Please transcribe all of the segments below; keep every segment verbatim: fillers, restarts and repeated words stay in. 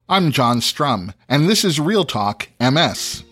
I'm John Strum, and this is Real Talk M S.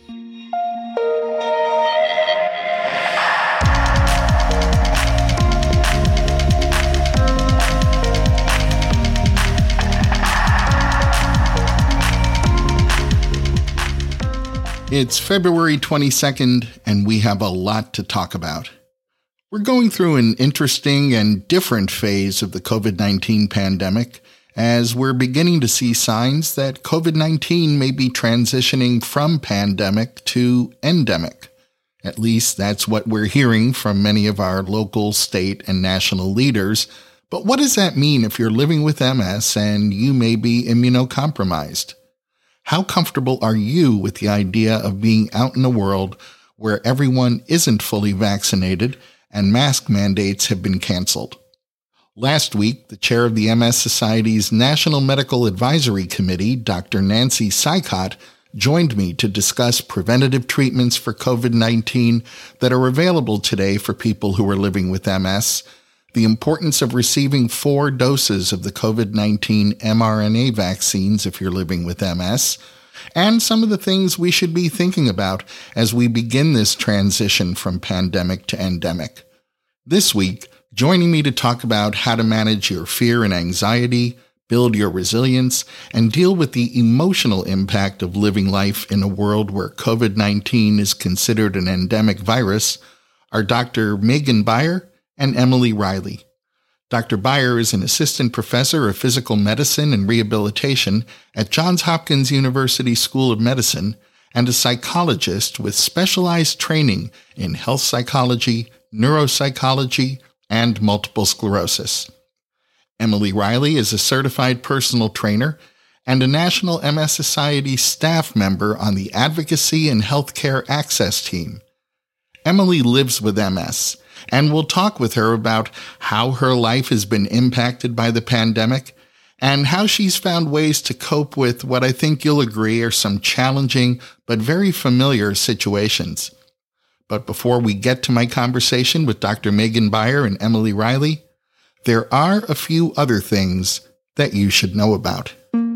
It's February twenty-second, and we have a lot to talk about. We're going through an interesting and different phase of the covid nineteen pandemic, as we're beginning to see signs that covid nineteen may be transitioning from pandemic to endemic. At least that's what we're hearing from many of our local, state, and national leaders. But what does that mean if you're living with M S and you may be immunocompromised? How comfortable are you with the idea of being out in a world where everyone isn't fully vaccinated and mask mandates have been canceled? Last week, the chair of the M S Society's National Medical Advisory Committee, Doctor Nancy Sykott, joined me to discuss preventative treatments for covid nineteen that are available today for people who are living with M S, the importance of receiving four doses of the covid nineteen mRNA vaccines if you're living with M S, and some of the things we should be thinking about as we begin this transition from pandemic to endemic. This week, joining me to talk about how to manage your fear and anxiety, build your resilience, and deal with the emotional impact of living life in a world where covid nineteen is considered an endemic virus are Doctor Megan Beyer and Emily Riley. Doctor Beyer is an assistant professor of physical medicine and rehabilitation at Johns Hopkins University School of Medicine and a psychologist with specialized training in health psychology, neuropsychology, and multiple sclerosis. Emily Riley is a certified personal trainer and a National M S Society staff member on the Advocacy and Healthcare Access team. Emily lives with M S, and we'll talk with her about how her life has been impacted by the pandemic and how she's found ways to cope with what I think you'll agree are some challenging but very familiar situations. But before we get to my conversation with Doctor Megan Beyer and Emily Riley, there are a few other things that you should know about.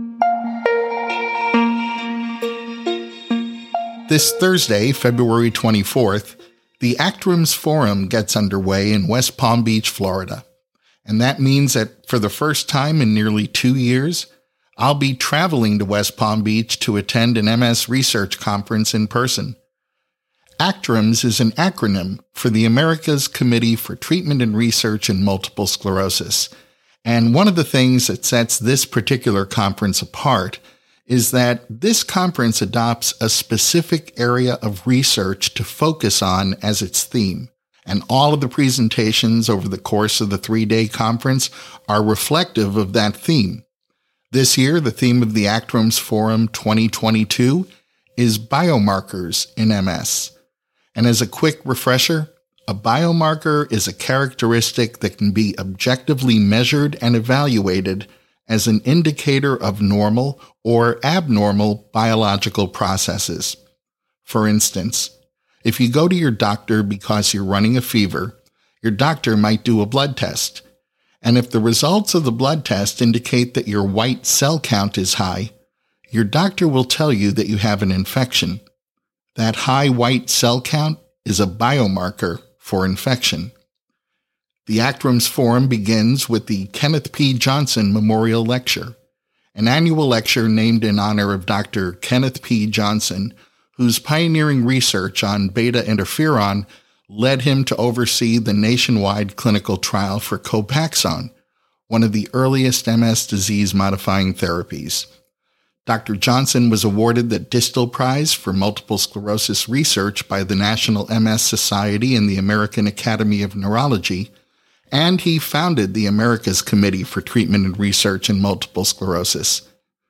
This Thursday, February twenty-fourth, the ACTRIMS Forum gets underway in West Palm Beach, Florida. And that means that for the first time in nearly two years, I'll be traveling to West Palm Beach to attend an M S research conference in person. ACTRIMS is an acronym for the America's Committee for Treatment and Research in Multiple Sclerosis. And one of the things that sets this particular conference apart is that this conference adopts a specific area of research to focus on as its theme. And all of the presentations over the course of the three-day conference are reflective of that theme. This year, the theme of the ACTRIMS Forum twenty twenty-two is biomarkers in M S. And as a quick refresher, a biomarker is a characteristic that can be objectively measured and evaluated as an indicator of normal or abnormal biological processes. For instance, if you go to your doctor because you're running a fever, your doctor might do a blood test. And if the results of the blood test indicate that your white cell count is high, your doctor will tell you that you have an infection. That high white cell count is a biomarker for infection. The ACTRIMS Forum begins with the Kenneth P. Johnson Memorial Lecture, an annual lecture named in honor of Doctor Kenneth P. Johnson, whose pioneering research on beta interferon led him to oversee the nationwide clinical trial for Copaxone, one of the earliest M S disease-modifying therapies. Doctor Johnson was awarded the Distel Prize for Multiple Sclerosis Research by the National M S Society and the American Academy of Neurology, and he founded the America's Committee for Treatment and Research in Multiple Sclerosis.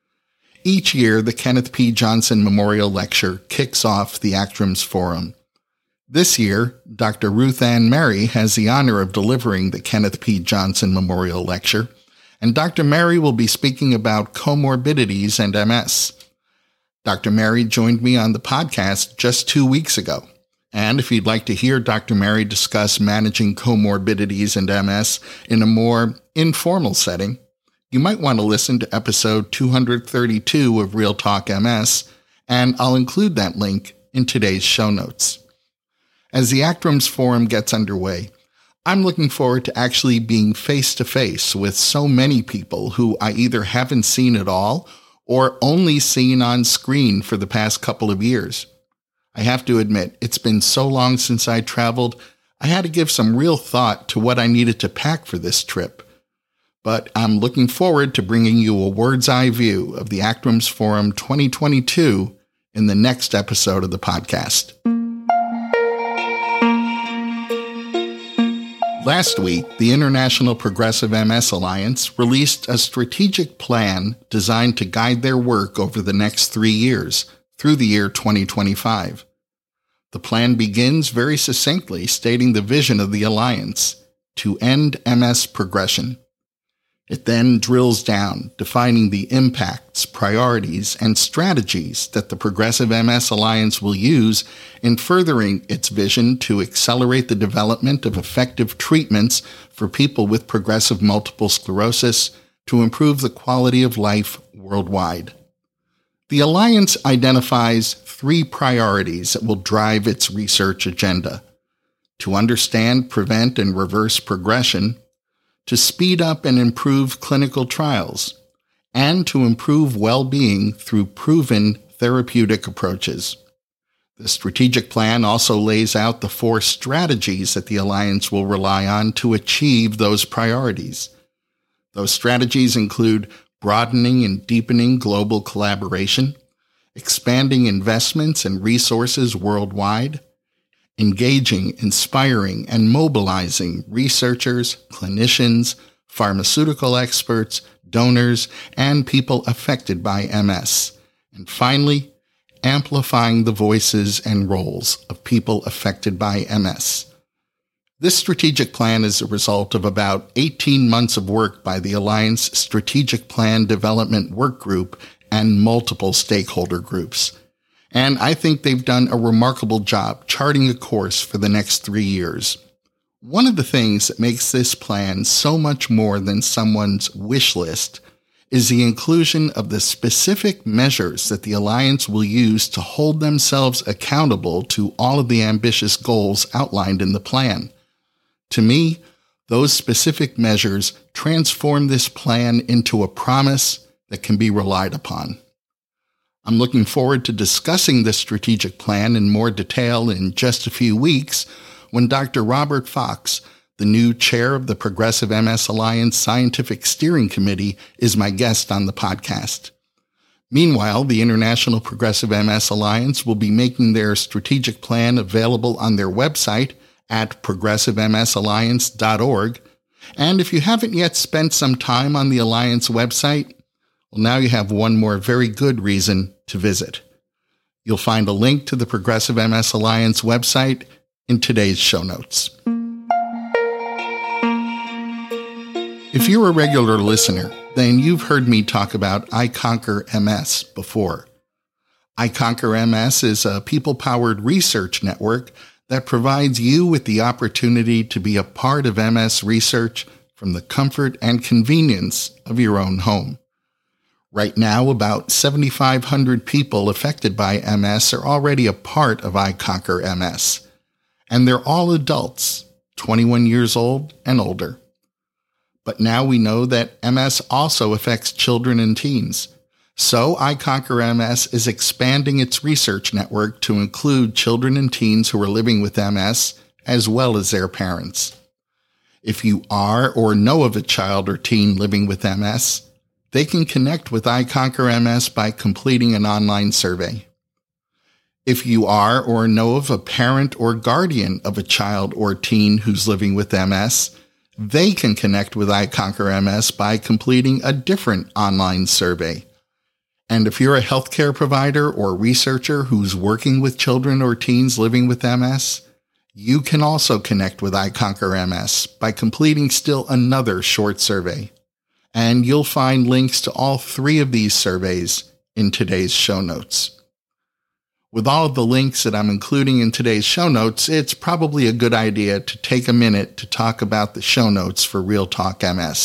Each year, the Kenneth P. Johnson Memorial Lecture kicks off the ACTRIMS Forum. This year, Doctor Ruth Ann Mary has the honor of delivering the Kenneth P. Johnson Memorial Lecture, and Doctor Mary will be speaking about comorbidities and M S. Doctor Mary joined me on the podcast just two weeks ago. And if you'd like to hear Doctor Mary discuss managing comorbidities and M S in a more informal setting, you might want to listen to episode two hundred thirty-two of Real Talk M S, and I'll include that link in today's show notes. As the ACTRIMS Forum gets underway, I'm looking forward to actually being face-to-face with so many people who I either haven't seen at all or only seen on screen for the past couple of years. I have to admit, it's been so long since I traveled, I had to give some real thought to what I needed to pack for this trip. But I'm looking forward to bringing you a bird's-eye view of the ACTRIMS Forum twenty twenty-two in the next episode of the podcast. Last week, the International Progressive M S Alliance released a strategic plan designed to guide their work over the next three years, through the year twenty twenty-five. The plan begins very succinctly stating the vision of the Alliance, to end M S progression. It then drills down, defining the impacts, priorities, and strategies that the Progressive M S Alliance will use in furthering its vision to accelerate the development of effective treatments for people with progressive multiple sclerosis to improve the quality of life worldwide. The Alliance identifies three priorities that will drive its research agenda: to understand, prevent, and reverse progression, to speed up and improve clinical trials, and to improve well-being through proven therapeutic approaches. The strategic plan also lays out the four strategies that the Alliance will rely on to achieve those priorities. Those strategies include broadening and deepening global collaboration, expanding investments and resources worldwide, engaging, inspiring, and mobilizing researchers, clinicians, pharmaceutical experts, donors, and people affected by M S. And finally, amplifying the voices and roles of people affected by M S. This strategic plan is a result of about eighteen months of work by the Alliance Strategic Plan Development Work Group and multiple stakeholder groups. And I think they've done a remarkable job charting a course for the next three years. One of the things that makes this plan so much more than someone's wish list is the inclusion of the specific measures that the Alliance will use to hold themselves accountable to all of the ambitious goals outlined in the plan. To me, those specific measures transform this plan into a promise that can be relied upon. I'm looking forward to discussing this strategic plan in more detail in just a few weeks when Doctor Robert Fox, the new chair of the Progressive M S Alliance Scientific Steering Committee, is my guest on the podcast. Meanwhile, the International Progressive M S Alliance will be making their strategic plan available on their website at progressive m s alliance dot org. And if you haven't yet spent some time on the Alliance website, well, now you have one more very good reason to visit. You'll find a link to the Progressive M S Alliance website in today's show notes. If you're a regular listener, then you've heard me talk about iConquer M S before. iConquer M S is a people-powered research network that provides you with the opportunity to be a part of M S research from the comfort and convenience of your own home. Right now, about seventy-five hundred people affected by M S are already a part of iConquer M S, and they're all adults, twenty-one years old and older. But now we know that M S also affects children and teens, so iConquer M S is expanding its research network to include children and teens who are living with M S, as well as their parents. If you are or know of a child or teen living with M S, they can connect with iConquer M S by completing an online survey. If you are or know of a parent or guardian of a child or teen who's living with M S, they can connect with iConquer M S by completing a different online survey. And if you're a healthcare provider or researcher who's working with children or teens living with M S, you can also connect with iConquer M S by completing still another short survey. And you'll find links to all three of these surveys in today's show notes. With all of the links that I'm including in today's show notes, it's probably a good idea to take a minute to talk about the show notes for Real Talk M S,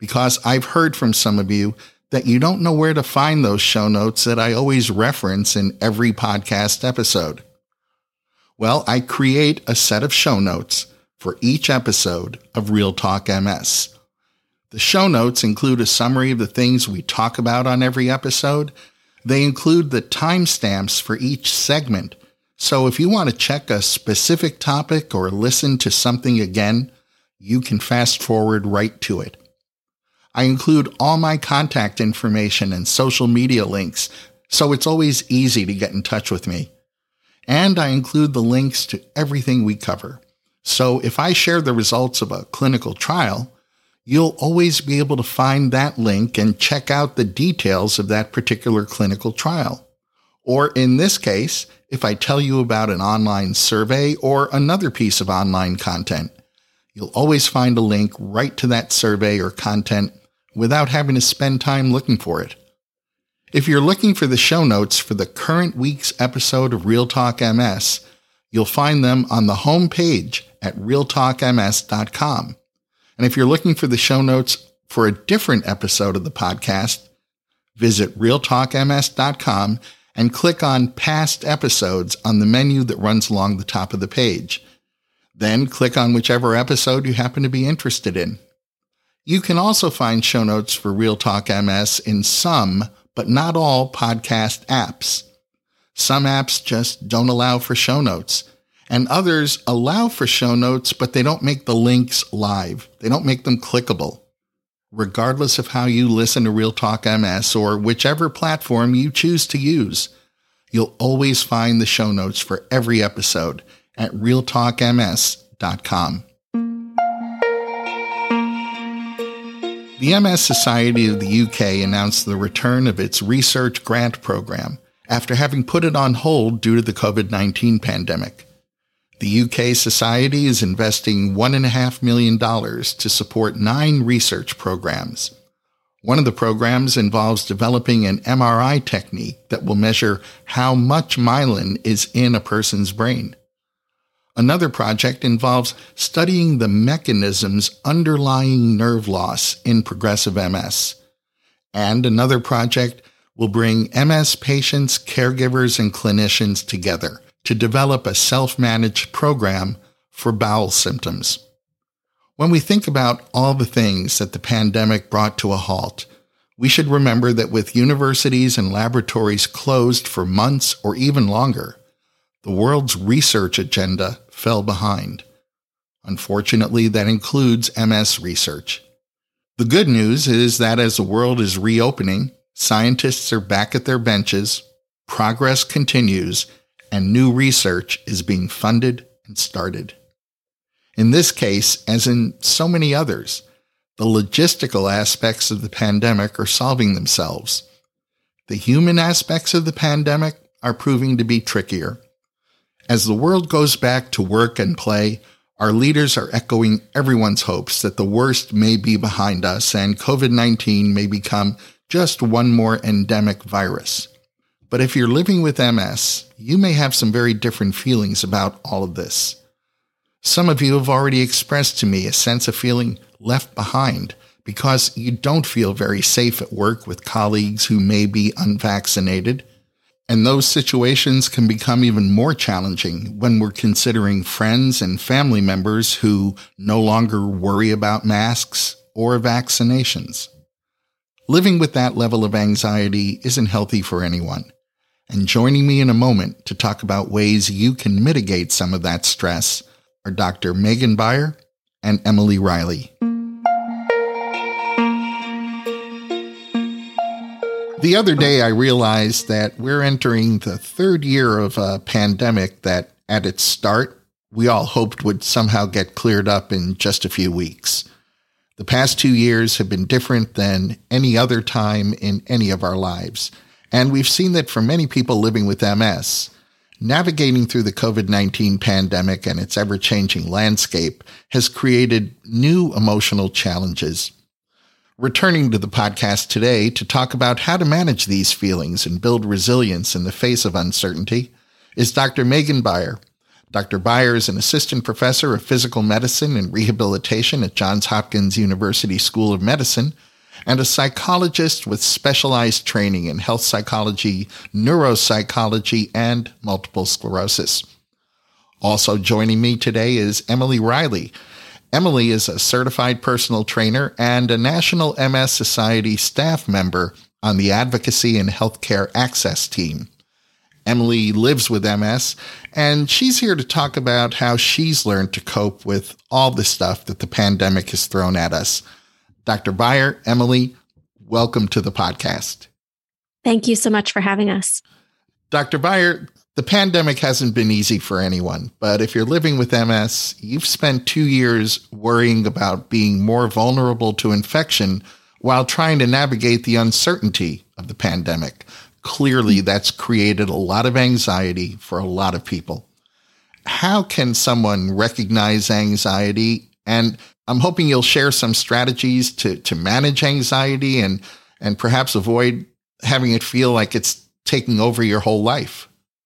because I've heard from some of you that you don't know where to find those show notes that I always reference in every podcast episode. Well, I create a set of show notes for each episode of Real Talk M S. The show notes include a summary of the things we talk about on every episode. They include the timestamps for each segment. So if you want to check a specific topic or listen to something again, you can fast forward right to it. I include all my contact information and social media links, so it's always easy to get in touch with me. And I include the links to everything we cover. So if I share the results of a clinical trial, you'll always be able to find that link and check out the details of that particular clinical trial. Or in this case, if I tell you about an online survey or another piece of online content, you'll always find a link right to that survey or content without having to spend time looking for it. If you're looking for the show notes for the current week's episode of Real Talk M S, you'll find them on the home page at real talk m s dot com. And if you're looking for the show notes for a different episode of the podcast, visit real talk m s dot com and click on Past Episodes on the menu that runs along the top of the page. Then click on whichever episode you happen to be interested in. You can also find show notes for Real Talk M S in some, but not all, podcast apps. Some apps just don't allow for show notes, and others allow for show notes, but they don't make the links live. They don't make them clickable. Regardless of how you listen to Real Talk M S or whichever platform you choose to use, you'll always find the show notes for every episode at real talk m s dot com. The M S Society of the U K announced the return of its research grant program after having put it on hold due to the covid nineteen pandemic. The U K Society is investing one point five million dollars to support nine research programs. One of the programs involves developing an M R I technique that will measure how much myelin is in a person's brain. Another project involves studying the mechanisms underlying nerve loss in progressive M S. And another project will bring M S patients, caregivers, and clinicians together to develop a self-managed program for bowel symptoms. When we think about all the things that the pandemic brought to a halt, we should remember that with universities and laboratories closed for months or even longer, the world's research agenda fell behind. Unfortunately, that includes M S research. The good news is that as the world is reopening, scientists are back at their benches, progress continues, and new research is being funded and started. In this case, as in so many others, the logistical aspects of the pandemic are solving themselves. The human aspects of the pandemic are proving to be trickier. As the world goes back to work and play, our leaders are echoing everyone's hopes that the worst may be behind us and covid nineteen may become just one more endemic virus. But if you're living with M S, you may have some very different feelings about all of this. Some of you have already expressed to me a sense of feeling left behind because you don't feel very safe at work with colleagues who may be unvaccinated. And those situations can become even more challenging when we're considering friends and family members who no longer worry about masks or vaccinations. Living with that level of anxiety isn't healthy for anyone. And joining me in a moment to talk about ways you can mitigate some of that stress are Doctor Megan Beyer and Emily Riley. The other day, I realized that we're entering the third year of a pandemic that, at its start, we all hoped would somehow get cleared up in just a few weeks. The past two years have been different than any other time in any of our lives, and we've seen that for many people living with M S, navigating through the covid nineteen pandemic and its ever-changing landscape has created new emotional challenges. Returning to the podcast today to talk about how to manage these feelings and build resilience in the face of uncertainty is Doctor Megan Beyer. Doctor Beyer is an assistant professor of physical medicine and rehabilitation at Johns Hopkins University School of Medicine and a psychologist with specialized training in health psychology, neuropsychology, and multiple sclerosis. Also joining me today is Emily Riley. Emily is a certified personal trainer and a National M S Society staff member on the Advocacy and Healthcare Access team. Emily lives with M S, and she's here to talk about how she's learned to cope with all the stuff that the pandemic has thrown at us. Doctor Beyer, Emily, welcome to the podcast. Thank you so much for having us. Doctor Beyer, the pandemic hasn't been easy for anyone, but if you're living with M S, you've spent two years worrying about being more vulnerable to infection while trying to navigate the uncertainty of the pandemic. Clearly, that's created a lot of anxiety for a lot of people. How can someone recognize anxiety? And I'm hoping you'll share some strategies to, to manage anxiety and, and perhaps avoid having it feel like it's taking over your whole life.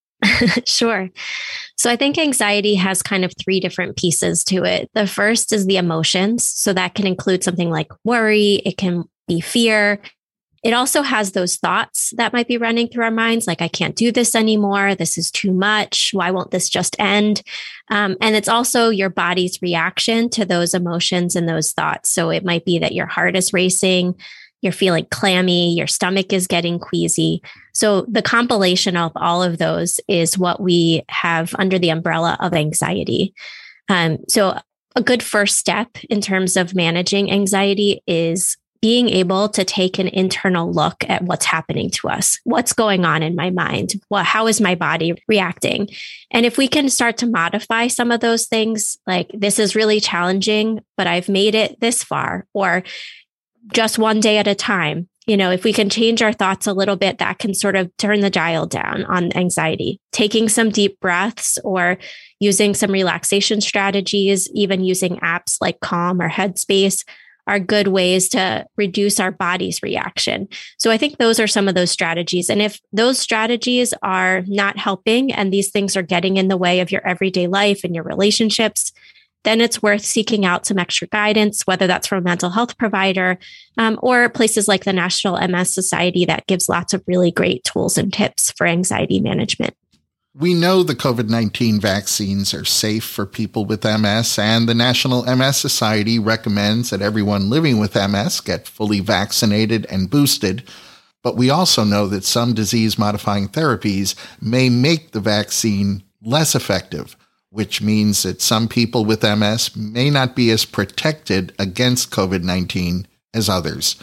Sure. So I think anxiety has kind of three different pieces to it. The first is the emotions. So that can include something like worry. It can be fear. It also has those thoughts that might be running through our minds, like, I can't do this anymore. This is too much. Why won't this just end? Um, and it's also your body's reaction to those emotions and those thoughts. So it might be that your heart is racing, you're feeling clammy, your stomach is getting queasy. So the compilation of all of those is what we have under the umbrella of anxiety. Um, so a good first step in terms of managing anxiety is being able to take an internal look at what's happening to us. What's going on in my mind? What, how is my body reacting? And if we can start to modify some of those things, like, this is really challenging, but I've made it this far, or just one day at a time. You know, if we can change our thoughts a little bit, that can sort of turn the dial down on anxiety. Taking some deep breaths or using some relaxation strategies, even using apps like Calm or Headspace, are good ways to reduce our body's reaction. So I think those are some of those strategies. And if those strategies are not helping and these things are getting in the way of your everyday life and your relationships, then it's worth seeking out some extra guidance, whether that's from a mental health provider um, or places like the National M S Society that gives lots of really great tools and tips for anxiety management. We know the COVID nineteen vaccines are safe for people with M S, and the National M S Society recommends that everyone living with M S get fully vaccinated and boosted. But we also know that some disease-modifying therapies may make the vaccine less effective, which means that some people with M S may not be as protected against COVID nineteen as others.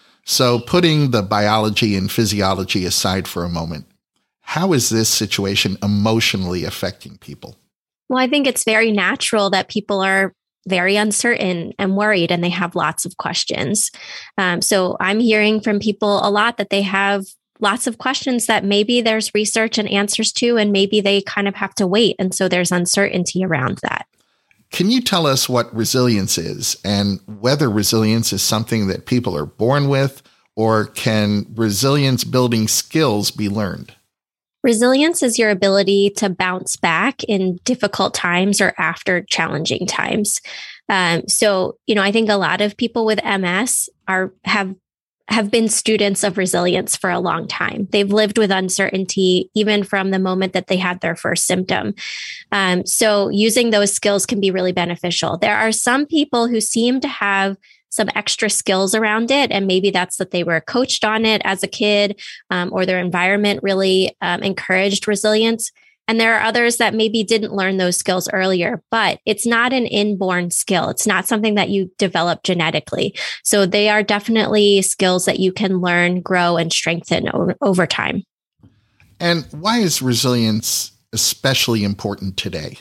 So putting the biology and physiology aside for a moment, how is this situation emotionally affecting people? Well, I think it's very natural that people are very uncertain and worried, and they have lots of questions. Um, so I'm hearing from people a lot that they have lots of questions that maybe there's research and answers to, and maybe they kind of have to wait. And so there's uncertainty around that. Can you tell us what resilience is and whether resilience is something that people are born with, or can resilience building skills be learned? Resilience is your ability to bounce back in difficult times or after challenging times. Um, so, you know, I think a lot of people with M S are have have been students of resilience for a long time. They've lived with uncertainty even from the moment that they had their first symptom. Um, so using those skills can be really beneficial. There are some people who seem to have some extra skills around it. And maybe that's that they were coached on it as a kid, um, or their environment really um, encouraged resilience. And there are others that maybe didn't learn those skills earlier, but it's not an inborn skill. It's not something that you develop genetically. So they are definitely skills that you can learn, grow, and strengthen o- over time. And why is resilience especially important today?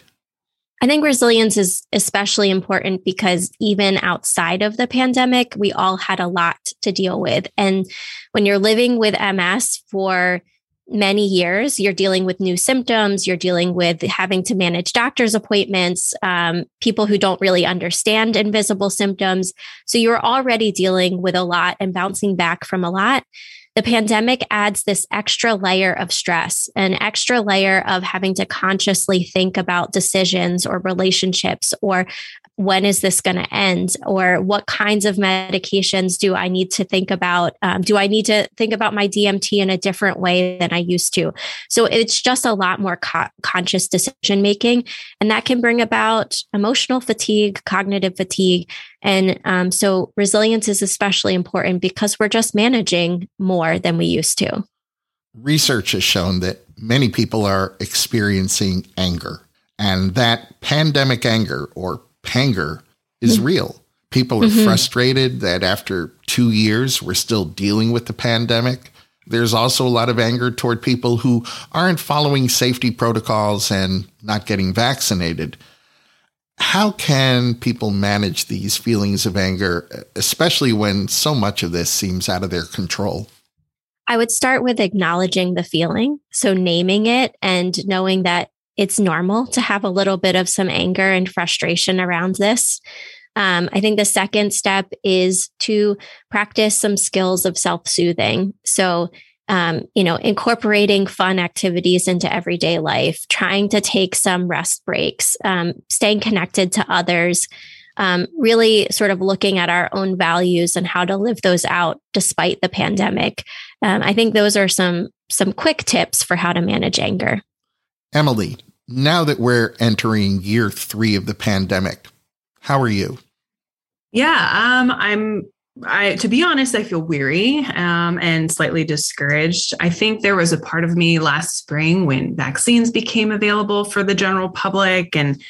I think resilience is especially important because even outside of the pandemic, we all had a lot to deal with. And when you're living with M S for many years, you're dealing with new symptoms, you're dealing with having to manage doctor's appointments, um, people who don't really understand invisible symptoms. So you're already dealing with a lot and bouncing back from a lot. the pandemic adds this extra layer of stress, an extra layer of having to consciously think about decisions or relationships, or when is this going to end? Or what kinds of medications do I need to think about? Um, do I need to think about my D M T in a different way than I used to? So it's just a lot more co- conscious decision making. And that can bring about emotional fatigue, cognitive fatigue. And um, so resilience is especially important because we're just managing more than we used to. Research has shown that many people are experiencing anger, and that pandemic anger, or panger, is mm-hmm. real. People are mm-hmm. frustrated that after two years, we're still dealing with the pandemic. There's also a lot of anger toward people who aren't following safety protocols and not getting vaccinated. How can people manage these feelings of anger, especially when so much of this seems out of their control? I would start with acknowledging the feeling. So naming it and knowing that it's normal to have a little bit of some anger and frustration around this. Um, I think the second step is to practice some skills of self-soothing. So, um, you know, incorporating fun activities into everyday life, trying to take some rest breaks, um, staying connected to others, um, really sort of looking at our own values and how to live those out despite the pandemic. Um, I think those are some some quick tips for how to manage anger. Emily, now that we're entering year three of the pandemic, how are you? Yeah, um, I'm, I, to be honest, I feel weary um, and slightly discouraged. I think there was a part of me last spring when vaccines became available for the general public. And,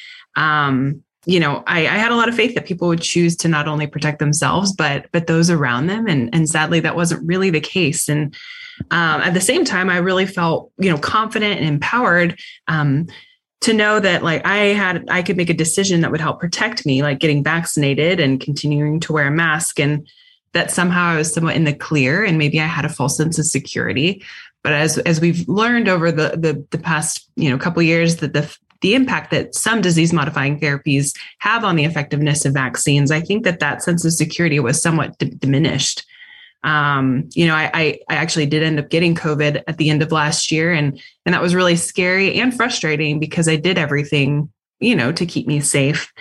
um, you know, I, I had a lot of faith that people would choose to not only protect themselves, but, but those around them. And, and sadly, that wasn't really the case. And Um, at the same time, I really felt, you know, confident and empowered um, to know that like I had, I could make a decision that would help protect me, like getting vaccinated and continuing to wear a mask, and that somehow I was somewhat in the clear, and maybe I had a false sense of security. But as as we've learned over the the, the past, you know, couple of years, that the the impact that some disease modifying therapies have on the effectiveness of vaccines, I think that that sense of security was somewhat d- diminished. Um, you know, I, I, I actually did end up getting COVID at the end of last year, and, and that was really scary and frustrating because I did everything, you know, to keep me safe.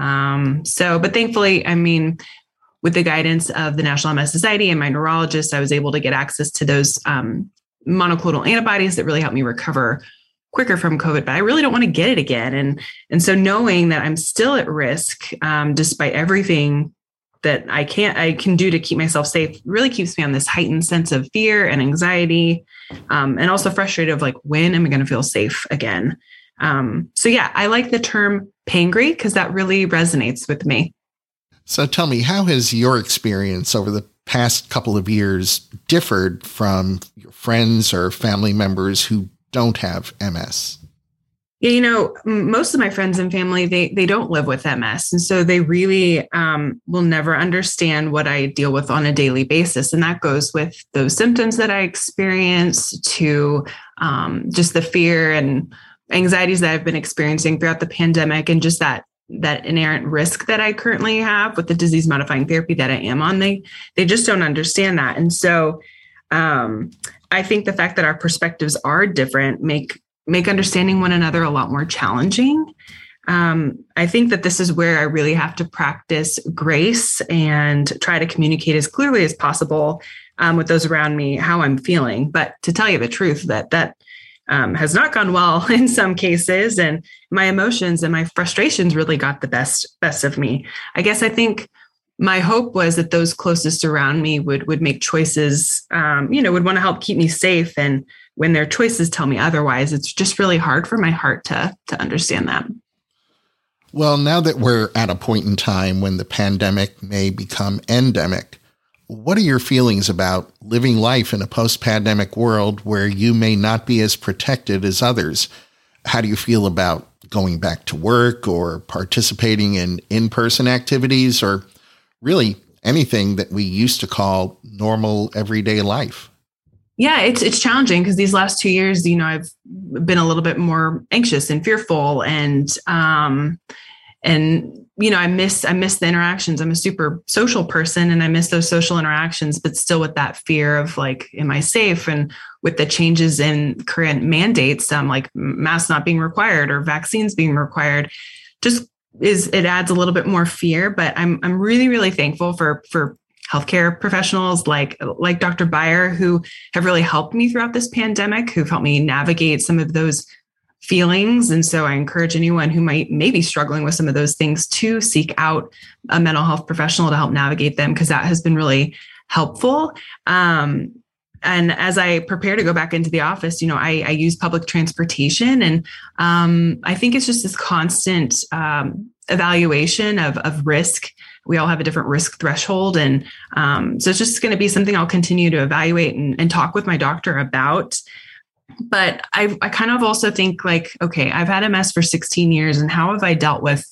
Um, so, but thankfully, I mean, with the guidance of the National M S Society and my neurologist, I was able to get access to those, um, monoclonal antibodies that really helped me recover quicker from COVID, but I really don't want to get it again. And, and so knowing that I'm still at risk, um, despite everything that I can't, I can do to keep myself safe really keeps me on this heightened sense of fear and anxiety, um, and also frustrated of like, when am I going to feel safe again? Um, so yeah, I like the term pangry because that really resonates with me. So tell me, how has your experience over the past couple of years differed from your friends or family members who don't have M S? Yeah, you know, most of my friends and family, they they don't live with M S. And so they really um, will never understand what I deal with on a daily basis. And that goes with those symptoms that I experience to um, just the fear and anxieties that I've been experiencing throughout the pandemic, and just that that inherent risk that I currently have with the disease modifying therapy that I am on. They they just don't understand that. And so um, I think the fact that our perspectives are different make make understanding one another a lot more challenging. Um, I think that this is where I really have to practice grace and try to communicate as clearly as possible um, with those around me how I'm feeling. But to tell you the truth, that that um, has not gone well in some cases, and my emotions and my frustrations really got the best best of me. I guess I think my hope was that those closest around me would would make choices, um, you know, would want to help keep me safe. And when their choices tell me otherwise, it's just really hard for my heart to to understand that. Well, now that we're at a point in time when the pandemic may become endemic, what are your feelings about living life in a post-pandemic world where you may not be as protected as others? How do you feel about going back to work or participating in in-person activities, or really anything that we used to call normal everyday life? Yeah, it's it's challenging because these last two years, you know, I've been a little bit more anxious and fearful, and um, and, you know, I miss, I miss the interactions. I'm a super social person and I miss those social interactions, but still with that fear of like, am I safe? And with the changes in current mandates, um, like masks not being required or vaccines being required, just is, it adds a little bit more fear. But I'm, I'm really, really thankful for, for healthcare professionals like, like Doctor Beyer, who have really helped me throughout this pandemic, who've helped me navigate some of those feelings. And so I encourage anyone who might maybe struggling with some of those things to seek out a mental health professional to help navigate them, because that has been really helpful. Um, and as I prepare to go back into the office, you know, I, I use public transportation, and um, I think it's just this constant um, evaluation of, of risk. We all have a different risk threshold. And um, so it's just going to be something I'll continue to evaluate and, and talk with my doctor about. But I, I kind of also think like, okay, I've had M S for sixteen years, and how have I dealt with,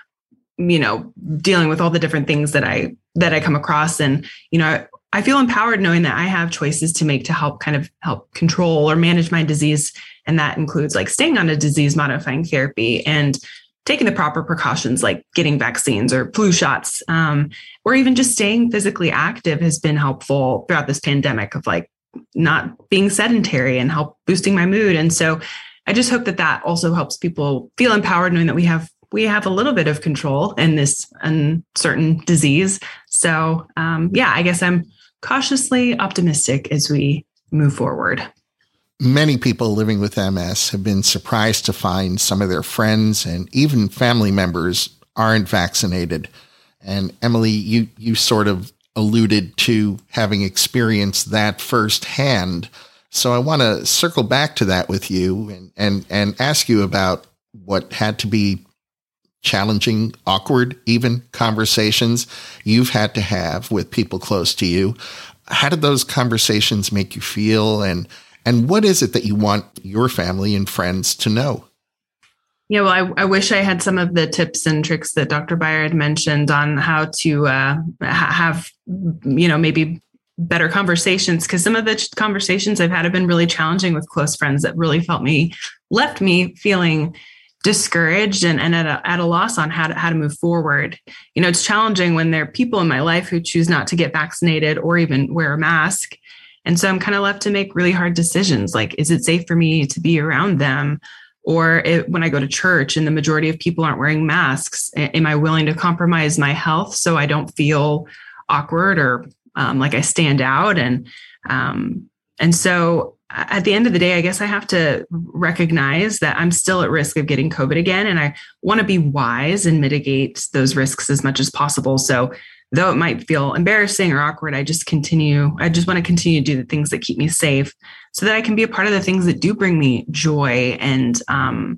you know, dealing with all the different things that I, that I come across. And, you know, I, I feel empowered knowing that I have choices to make to help kind of help control or manage my disease. And that includes like staying on a disease modifying therapy and taking the proper precautions, like getting vaccines or flu shots, um, or even just staying physically active has been helpful throughout this pandemic of like, not being sedentary and help boosting my mood. And so I just hope that that also helps people feel empowered, knowing that we have, we have a little bit of control in this uncertain disease. So um, yeah, I guess I'm cautiously optimistic as we move forward. Many people living with M S have been surprised to find some of their friends and even family members aren't vaccinated. And Emily, you, you sort of alluded to having experienced that firsthand. So I want to circle back to that with you and, and, and ask you about what had to be challenging, awkward, even conversations you've had to have with people close to you. How did those conversations make you feel? And, and what is it that you want your family and friends to know? Yeah, well, I, I wish I had some of the tips and tricks that Doctor Beyer had mentioned on how to uh, ha- have, you know, maybe better conversations, because some of the conversations I've had have been really challenging with close friends that really felt me, left me feeling discouraged and, and at, a, at a loss on how to, how to move forward. You know, it's challenging when there are people in my life who choose not to get vaccinated or even wear a mask. And so I'm kind of left to make really hard decisions. Like, is it safe for me to be around them? Or it, when I go to church and the majority of people aren't wearing masks, am I willing to compromise my health so I don't feel awkward or um, like I stand out? And um, and so at the end of the day, I guess I have to recognize that I'm still at risk of getting COVID again. And I want to be wise and mitigate those risks as much as possible. So though it might feel embarrassing or awkward, I just continue, I just want to continue to do the things that keep me safe so that I can be a part of the things that do bring me joy. And um,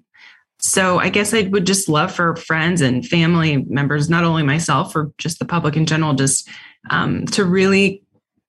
so I guess I would just love for friends and family members, not only myself or just the public in general, just um, to really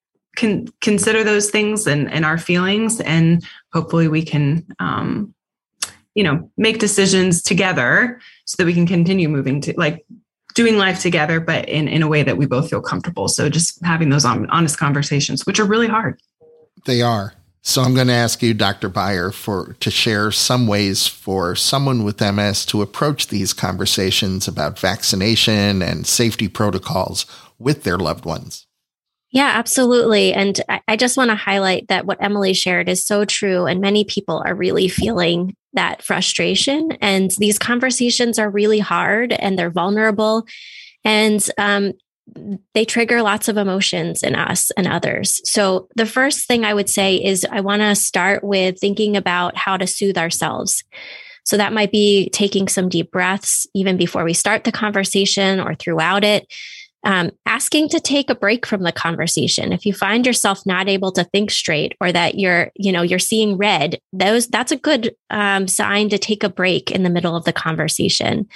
con- consider those things and, and our feelings. And hopefully we can, um, you know, make decisions together so that we can continue moving to like, doing life together, but in, in a way that we both feel comfortable. So just having those honest conversations, which are really hard. They are. So I'm going to ask you, Doctor Beyer, for to share some ways for someone with M S to approach these conversations about vaccination and safety protocols with their loved ones. Yeah, absolutely. And I, I just want to highlight that what Emily shared is so true. And many people are really feeling that frustration. And these conversations are really hard and they're vulnerable. And um, they trigger lots of emotions in us and others. So the first thing I would say is I want to start with thinking about how to soothe ourselves. So that might be taking some deep breaths even before we start the conversation or throughout it. Um, asking to take a break from the conversation. If you find yourself not able to think straight or that you're, you know, you're seeing red, those that's a good um, sign to take a break in the middle of the conversation.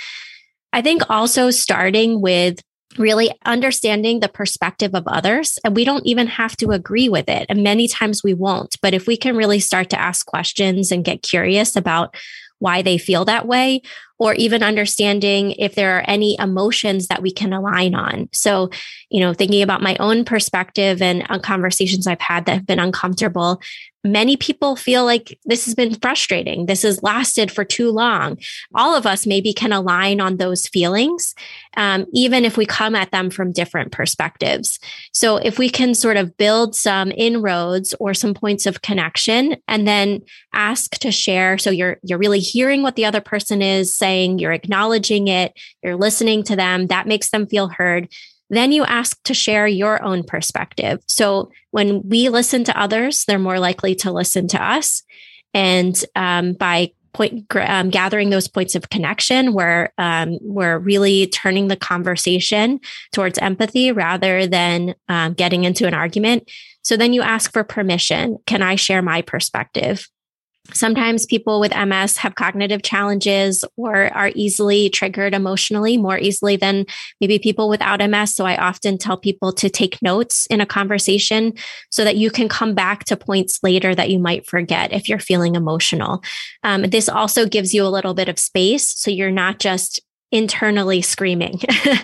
I think also starting with really understanding the perspective of others, and we don't even have to agree with it. And many times we won't, but if we can really start to ask questions and get curious about why they feel that way, or even understanding if there are any emotions that we can align on. So, you know, thinking about my own perspective and uh, conversations I've had that have been uncomfortable, many people feel like this has been frustrating. This has lasted for too long. All of us maybe can align on those feelings, um, even if we come at them from different perspectives. So if we can sort of build some inroads or some points of connection and then ask to share. So you're, you're really hearing what the other person is saying, you're acknowledging it, you're listening to them, that makes them feel heard. Then you ask to share your own perspective. So when we listen to others, they're more likely to listen to us. And um, by point, um, gathering those points of connection, where um, we're really turning the conversation towards empathy rather than um, getting into an argument. So then you ask for permission. Can I share my perspective? Sometimes people with M S have cognitive challenges or are easily triggered emotionally more easily than maybe people without M S. So I often tell people to take notes in a conversation so that you can come back to points later that you might forget if you're feeling emotional. Um, this also gives you a little bit of space, so you're not just internally screaming.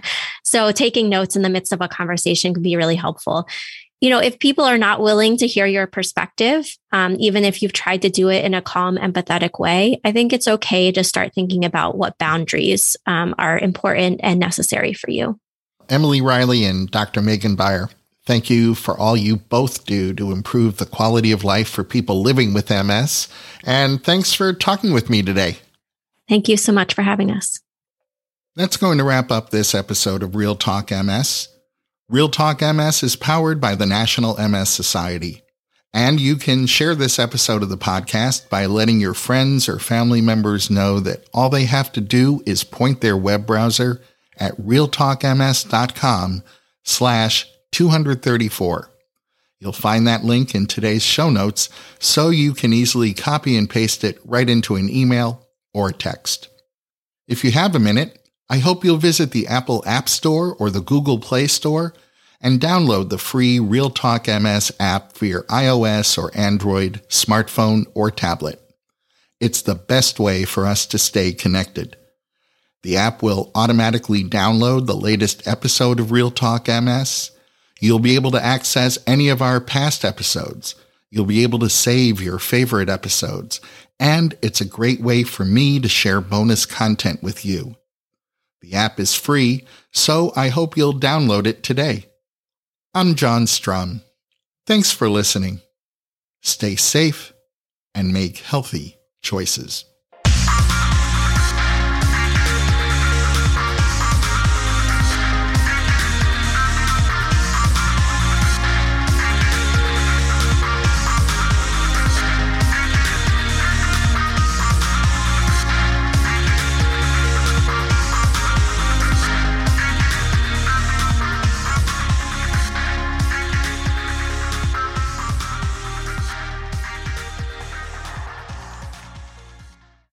So taking notes in the midst of a conversation can be really helpful. You know, if people are not willing to hear your perspective, um, even if you've tried to do it in a calm, empathetic way, I think it's okay to start thinking about what boundaries um, are important and necessary for you. Emily Riley and Doctor Megan Beyer, thank you for all you both do to improve the quality of life for people living with M S. And thanks for talking with me today. Thank you so much for having us. That's going to wrap up this episode of Real Talk M S. Real Talk M S is powered by the National M S Society. And you can share this episode of the podcast by letting your friends or family members know that all they have to do is point their web browser at realtalkms.com slash 234. You'll find that link in today's show notes so you can easily copy and paste it right into an email or text. If you have a minute, I hope you'll visit the Apple App Store or the Google Play Store and download the free Real Talk M S app for your iOS or Android smartphone or tablet. It's the best way for us to stay connected. The app will automatically download the latest episode of Real Talk M S. You'll be able to access any of our past episodes. You'll be able to save your favorite episodes. And it's a great way for me to share bonus content with you. The app is free, so I hope you'll download it today. I'm John Strum. Thanks for listening. Stay safe and make healthy choices.